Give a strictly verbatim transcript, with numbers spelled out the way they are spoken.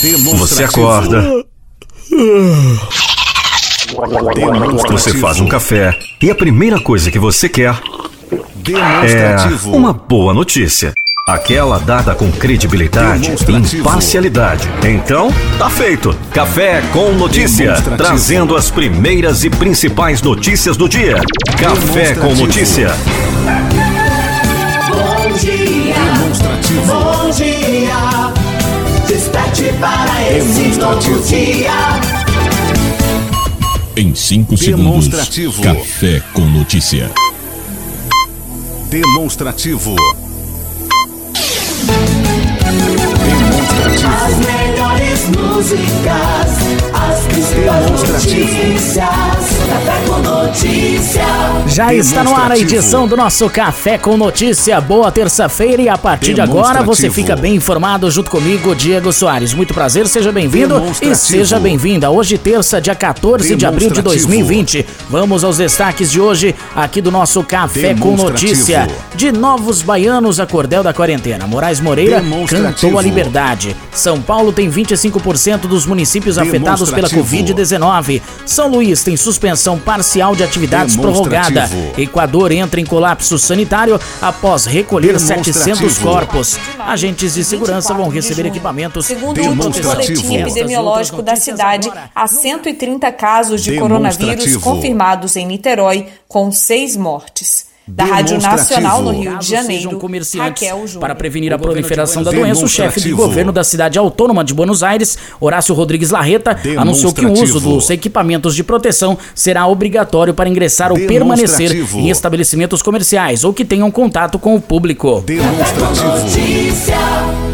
Você acorda, você faz um café e a primeira coisa que você quer é uma boa notícia. Aquela dada com credibilidade e imparcialidade. Então, tá feito. Café com Notícia, trazendo as primeiras e principais notícias do dia. Café com Notícia. Bom dia. Bom dia. Desperte para esse novo dia. Em cinco segundos, Café com Notícia. Demonstrativo. As melhores músicas, as principais notícias. Café com Notícia. Já está no ar a edição do nosso Café com Notícia. Boa terça-feira e a partir de agora você fica bem informado junto comigo, Diego Soares. Muito prazer, seja bem-vindo e seja bem-vinda. Hoje, terça, dia quatorze de abril de dois mil e vinte. Vamos aos destaques de hoje aqui do nosso Café com Notícia. De Novos Baianos a cordel da quarentena. Moraes Moreira cantou a liberdade. São Paulo tem vinte e cinco por cento dos municípios afetados pela covid dezenove. São Luís tem suspensão parcial de atividades prorrogada. Equador entra em colapso sanitário após recolher setecentos corpos. Agentes de segurança vão receber equipamentos. Segundo o boletim epidemiológico da cidade, há cento e trinta casos de coronavírus confirmados em Niterói, com seis mortes. Da Rádio Nacional no Rio de Janeiro, Raquel Júnior. Para prevenir a proliferação da doença, o chefe de governo da cidade autônoma de Buenos Aires, Horácio Rodrigues Larreta, anunciou que o uso dos equipamentos de proteção será obrigatório para ingressar ou permanecer em estabelecimentos comerciais ou que tenham contato com o público. Demonstrativo.